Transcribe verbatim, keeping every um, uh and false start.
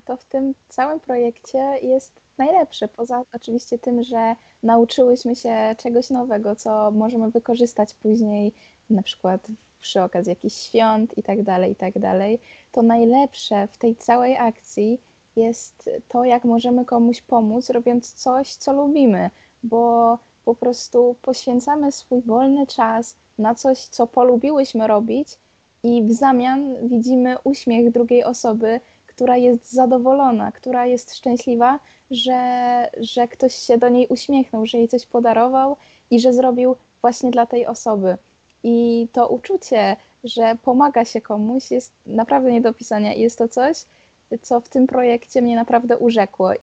to w tym całym projekcie jest najlepsze. Poza oczywiście tym, że nauczyłyśmy się czegoś nowego, co możemy wykorzystać później, na przykład przy okazji jakichś świąt i tak dalej, i tak dalej, to najlepsze w tej całej akcji jest to, jak możemy komuś pomóc, robiąc coś, co lubimy, bo po prostu poświęcamy swój wolny czas na coś, co polubiłyśmy robić i w zamian widzimy uśmiech drugiej osoby, która jest zadowolona, która jest szczęśliwa, że, że ktoś się do niej uśmiechnął, że jej coś podarował i że zrobił właśnie dla tej osoby. I to uczucie, że pomaga się komuś, jest naprawdę nie do opisania i jest to coś, co w tym projekcie mnie naprawdę urzekło.